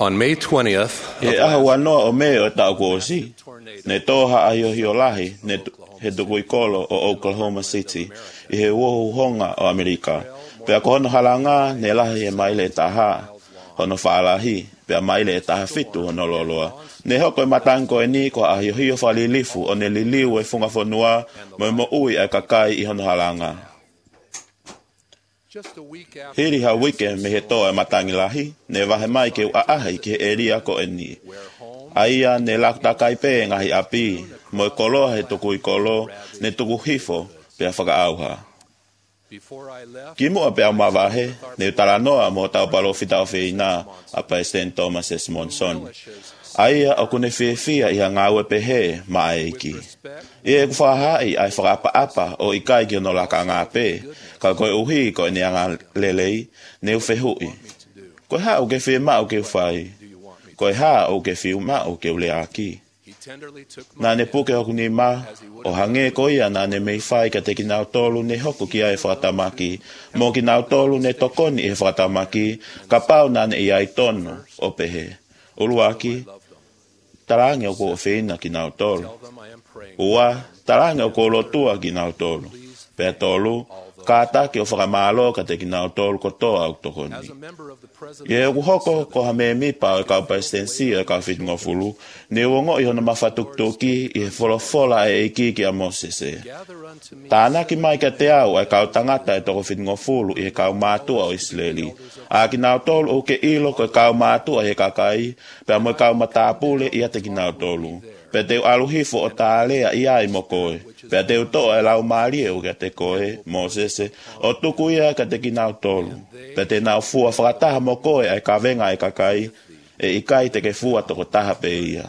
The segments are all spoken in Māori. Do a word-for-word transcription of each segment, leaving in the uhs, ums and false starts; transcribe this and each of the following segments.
On May twentieth, E aha wanoa o me o tau kosi. Ne toha ayo hiolahi ne he tukui kolo o Oklahoma City. I he wohu honga o Amerika. Pea ko hono halanga ne lahi e maile e taha. Hono whaalahi. Pea maile e taha fitu hono loloa. Ne hoko e matanko e ni ko ayo hio whalilifu o ne liliu e funga whanua mo mo ui e kakai i hono halanga. Hiri ha wike me he toa e matangi lahi, ne wahe mai ke ua ahi ke e ria ko e ni. Aia ne laktakai pe ngahi api, mo e koloa he tuku i kolo, ne tuku hifo pea whaka auha. Ki mua pea mawahe, ne utaranoa mo tau palo fitao whina a President Thomas S. Monson. Aia o kune whiawhia i ha ngāue pehe ma eiki. I e kuwhahai ai whakapa-apa o ikai ki ono laka ngā pe, ka koe uhi koe ni anga lelei, ne uwhehui. Koe ha o ke whi mao ke uwhai, koe ha o ke whi mao ke ule aki. Nā ne puke hoku ni ma, o hange ko ia nā ne mei whai ka te ki nau tolu ne hoku ki ai whakatamaki, mo ki nau tolu ne tokoni e whakatamaki, ka pau nā ne i ai tono o pehe. Uluaki, tarangi o ko whina ki nau tolu. Ua, tarangi o ko lotua ki nau tolu. Pea tolu, ka atake o whakamalo ka te ki nau tolu ko toa au tokoni. Ie o hoko ko ha me mipa o kau presidency o kau whitungo fulu, ne uongo i hona mawhatuktuki i he wholofola e eiki ki a Mosese. Tāna ki mai ka te au e kau tangata e toko whitungo fulu i he kau mātua o Isleli. A ki nau tolu o ke ilo ko kau mātua he kakai, pea mo kau matapule i ate ki nau tolu. Pea teu aluhifo o tālea i ai mo koe. Pea teu toa e lau maarie o ke te koe, Mosese, o tuku ia ka te ki nau tolu. Pea te nau fua whakataha mo koe ai ka venga e kakai, e ikai te ke fua toko taha pe ia.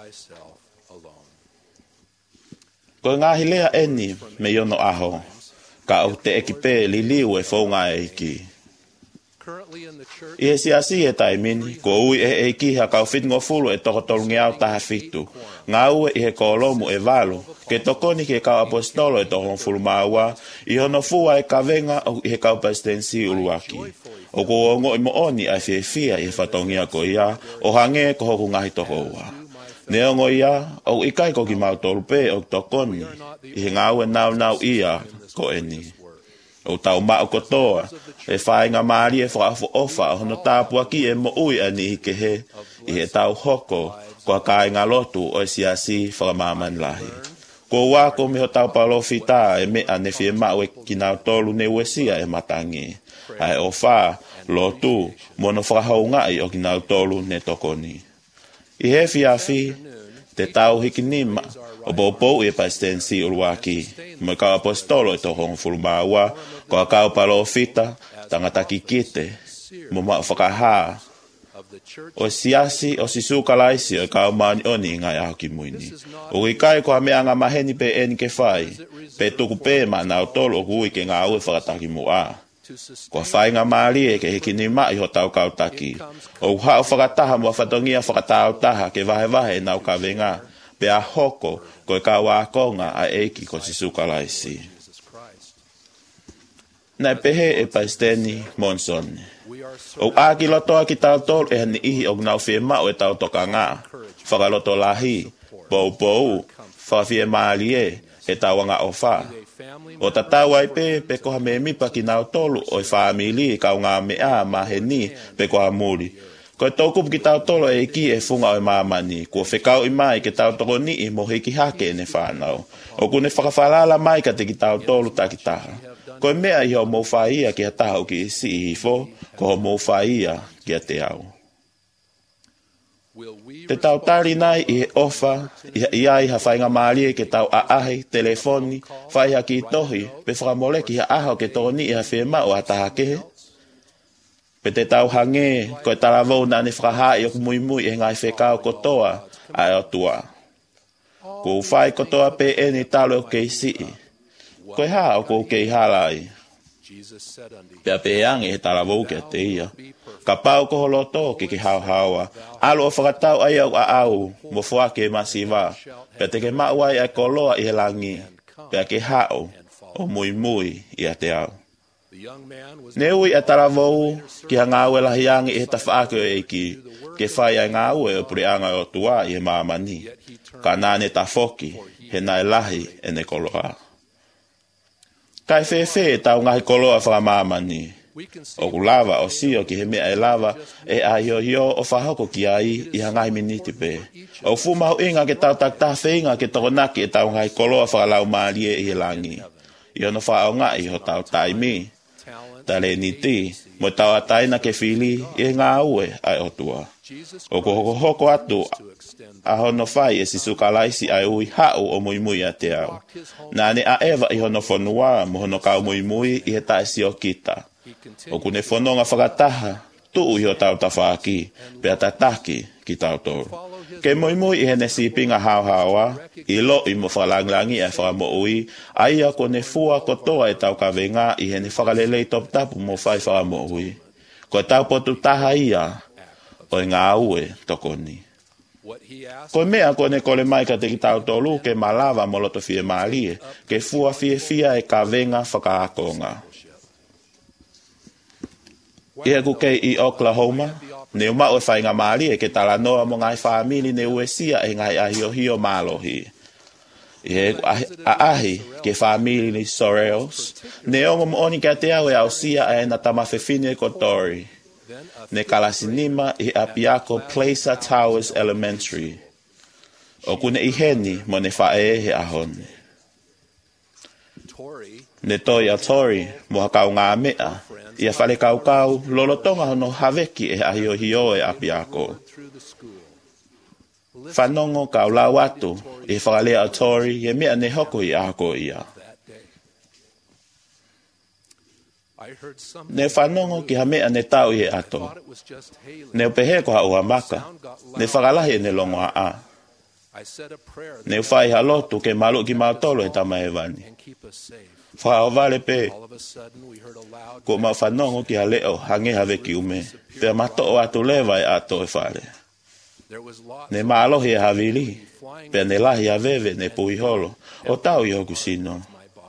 Koe ngahi lea eni me yono aho, ka au te ekipe li liu e whaunga e iki. I he siasi e taimini, ko ui e e ki ha kau whitungo fulu e toko tolungi au taha fitu. Ngā ue i he kolomu e valo, ke tokoni ke kau apostolo e toko fulu maua, i hono fua e ka venga o i he kau presidency uluaki. O ko ongo i mo oni ai fie fia i he whatongia ko ia, o hange ko hoku ngahi toko ua. Ne ongo ia, o ikai ko ki mau tolu pe o tokoni, i he ngā ue nau nau ia ko eni. O tau mao kotoa, e whae ngā maari e whaafo ofa, hono tāpua ki e mo ui ani i ke he, i he tau hoko, kua kai ngā lotu o e siasi whakamaman lahi. Ko wako me ho tau palofi tā e mea ne fie mao e ki nau tolu ne uesia e matangi. Ai o wha, lotu, mono whakahau ngai o ki nau tolu ne tokoni. I he fiafi, te tau hikinima, o bopou e presidency uluaki, mo kau apostolo e tohong fulumaua, ko kau palofita, tangata kikite, mo ma whakaha. O siasi o sisuka laisi o kau maani oni ngai aho ki muini. O ikai ko hame anga maheni pe eni ke whai, pe tuku pe ma nau tolo o kui ke ngā ue whakataki mua. Ko whai ngā maari e ke hekini mai ho tau kau taki. O hao whakataha mua whatongia whakatau taha ke vahe vahe nau ka venga. Pea hoko ko e ka wakonga a eiki ko sisuka laisi. Nai pehe e Presidenti Monson. O aki lotoa ki tau tolu e hani ihi o gnau fie mao e tau toka ngā. Whakaloto lahi, pou pou, whawhie maalie e tau anga o wha. O tatau ai pe pe koha me mipa ki nau tolu o e whaamili kau ngā mea maheni pe koha muri. Ko e taukupu ki tau tolo e ki e funga o e mamani, kua whekau i mai ke tau toko ni i mo hiki hake e ne whanau. O kune whakawhalala mai ka te ki tau tolu taki taha. Ko e mea i ho mou whaia ki a taha o ki isi i hifo, ko ho mou whaia ki a te au. Te tau tari nai i he ofa, i ai ha whainga maalie ke tau a ahi, telefoni, whaiha ki tohi, pe whakamole ki ha aho ke toko ni i ha whiema o a taha kehe. Pe te tau hange, ko e taravou na ne whakahai o kumui mui e ngai whekau kotoa a e o tua. Ko uwhai kotoa pe eni talo o kei sii. Ko e haa o ko kei halai. Pea pe ange he taravou ke te ia. Ka pau ko holoto ke ki hau haua. Alo o whakatau ai au a au, mo whake masiva. Pea te ke mauai ai koloa i he langi. Pea ke hao o mui mui i a te au. Neui e taravou ki ha ngāwe lahiangi e tawhaake o eiki. ke whai ai ngā ue o puri anga o tua i he māmani. Ka nāne ta foki, he nai lahi e ne koloa. Kai whewhe tau ngahi koloa whaka māmani. O ku lava o sio ki he mea e lava e a hio hio o whahoko ki ai i hangai miniti pe. O fumahu inga ke tau tak tafe inga ke toko naki e tau ngahi koloa whakalau maalie i he langi. I ono whao ngai ho tau taimi. Tale ni ti, mo tau ataina ke whili i he ngā ue ai o tua. O ko hoko hoko atu a hono whai e sisu kalaisi ai ui hau o mui mui a te au. Nāne a ewa i hono whanua mo hono kau mui mui i he taisi o kita. O kune whanonga whakataha, tuu i ho tau tawhaki, pia tataki ki tau toru. Ke mui mui i hene sipinga hau hawa, i lo i mo whalanglangi e whakamo ui, aia kone fua kotoa e tau kawenga i hene whakalelei top tapu mo whai whakamo ui. Ko tau potu taha ia, o ngā ue tokoni. Ko mea kone kole mai ka te ki tau tolu ke malawa moloto fie maalie, ke fua fie fia e kawenga whakaakonga. Ia ku kei i Oklahoma, ne uma o whainga maali e ke tala noa mo ngai whaamili ne uesia e ngai ahio hio malohi. Ia a ahi ke whaamili ni Sorrells, ne ongo mo oni kia te au e au sia e na tamawhewhine kotori. Ne kalasinima i Apiako Placer Towers Elementary. O kune i heni mo ne whae he ahone. Ne toi a Tori mo hakau ngā mea, ia whale kau kau, lolo tonga hono haveki e ahio hio e Apiako. Whanongo kau lau atu, e whakalea a Tori, e mea ne hoko i ako ia. Ne whanongo ki ha mea ne tau i he ato. Ne upehe ko ha ua maka, ne whakalahi e ne longo a a. Ne uwhai ha lotu ke malu ki mautolo e tama e wani. Whao vale pe, ko ma whanongo ki ha leo hange have ki ume, pia mato o atu lewa e ato e whare. Ne maalohi e havili, pia ne lahi a veve ne pui holo, o tau i hoku sino.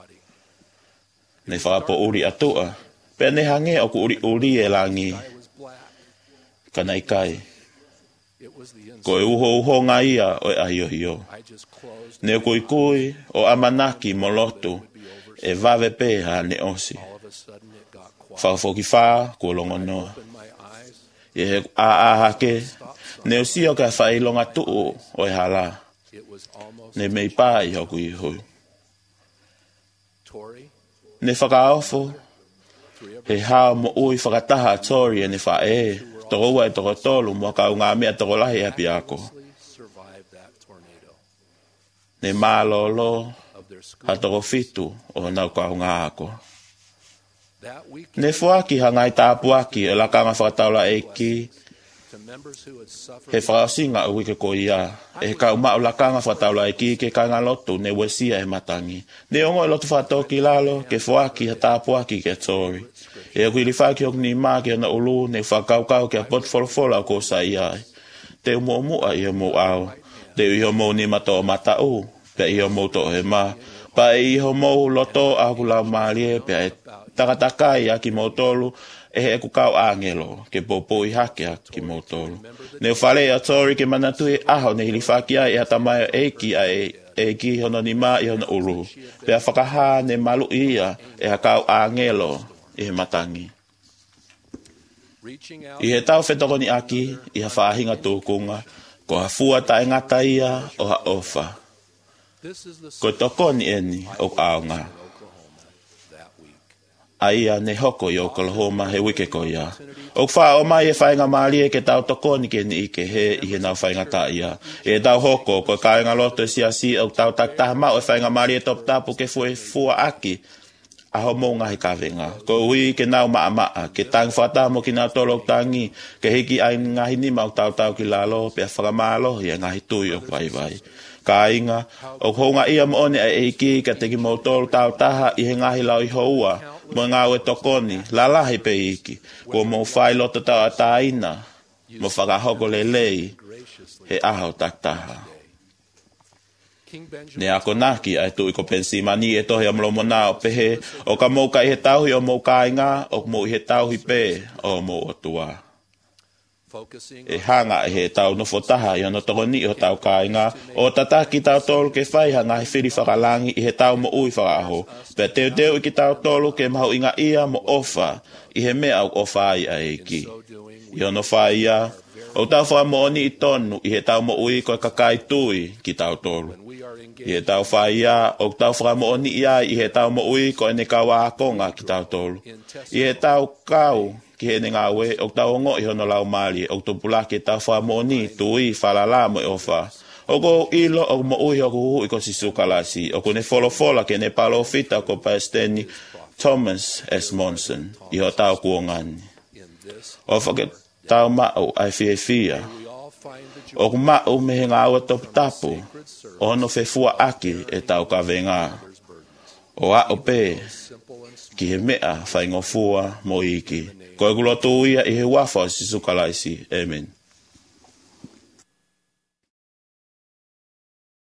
Ne whaapo uri atua, pia ne hange o ku uri uri e langi, kana i kai. Ko e uho uho ngā ia o e ahio hio. Ne kui kui o amanaki mo lotu, e vave pe ha ne osi. Whaufoki wha, kua longo noa. E he a a hake, ne o sio ka whailonga tuu o e hala. Ne mei pā i hoku i hui. Ne whakaofo, he hao mo ui whakataha Tori e ne wha e, toko ua e toko tolu mo kau ngā mea toko lahi hapi ako. Ne mālolo, ha toko fitu o nau kau ngā ako. Ne fuaki ha ngai tāpuaki e lakanga whakataula e ki, he whakasinga ui ke ko ia, e he kau mao lakanga whakataula e ki ke kanga lotu ne wesia e matangi. Ne ongo e lotu whatoki lalo, ke fuaki ha tāpuaki ke Tori. E kui li whaki hoku ni mā ki ana ulu, ne whakaukau ki a pot wholofola ko sa iai. Te umo mua i homo au, te i homo ni mato o mata u, pe i homo to he mā. Pa e i homo loto a ku lau maalie, pe e takatakai a ki motolu, e he ku kau angelo, ke popo i hake a ki motolu. Ne whale a Tori ke manatu e aho, ne hili whaki a e hatamai e ki a e, e ki hono ni mā i hono ulu. Pe a whakaha ne malu ia, e ha kau angelo, i he matangi. I he tau whetoko ni aki, i ha whaahinga tūkunga, ko ha fua tae ngata ia o ha ofa. Ko toko ni eni o aonga. Aia ne hoko i Oklahoma he wike ko ia. O wha o mai e whainga maali e ke tau toko ni ke ni ike he i he nau whainga ta ia. E tau hoko, ko kāinga loto si a si o tau taktaha mau e whainga maali e top tapu ke fue fua aki. Aho mo ngahi kawenga. Ko ui ke nau maa maa, ke tang whata mo ki nau tolo tangi, ke hiki ai ngahi ni mau tau tau ki lalo, pe a whakamalo, ia ngahi tui o vai vai. Ka inga, o honga ia mo one ai eiki, ka teki mo tolo tau taha, i he ngahi lau i houa, mo ngau e tokoni, lalahi pe iki, ko mo whai loto tau a taina, mo whakahoko le lei, he aho taktaha. Ne ako naki ai tui ko pensimani e tohe o mlomo nā o pehe, o ka mouka i he tauhi o mouka inga, o mo i he tauhi pe o mo o tua. e hanga e he tau no fotaha i ono tokoni o tau kāinga o tata ki tau tolu ke whai hanga he whiri whakalangi i he tau mo ui whakaaho. Pea teo teo i ki tau tolu ke mahu inga ia mo ofa i he mea au ofa ai a eiki. I ono whai ia o tau wha mo oni i tonu i he tau mo ui koe kakai tui ki tau tolu. I he tau whai ia o tau wha mo oni ia i he tau mo ui koe ne kawa akonga ki tau tolu. I he tau kau ki he ngā we o tau ongo i hono lau mali o tu pula ki tau wha mo ni tui whalala mo e ofa. O ko ilo o mo ui o kuhu i ko si sukalasi o ko ne folo fola ke ne palo fita ko Pasteni Thomas S. Monson i ho tau kuongani. O whake tau mao ai fia fia. O ku mao me he ngā ua topu tapu o hono whewhua aki e tau ka venga. O a o pe ki he mea whaingofua mo iki. Koe kulotu ia i he wafa si sukalaisi. Amen.